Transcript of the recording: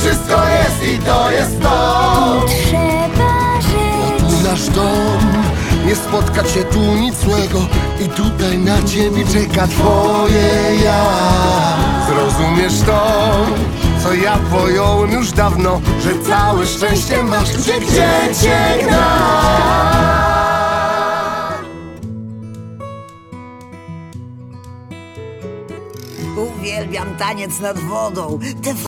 wszystko jest i to jest to. Trzeba żyć. Tu nasz dom, nie spotka cię tu nic złego i tutaj na ciebie czeka twoje ja. Zrozumiesz to, co ja pojąłem już dawno, że całe szczęście masz gdzie cię gnać. Uwielbiam taniec nad wodą. Te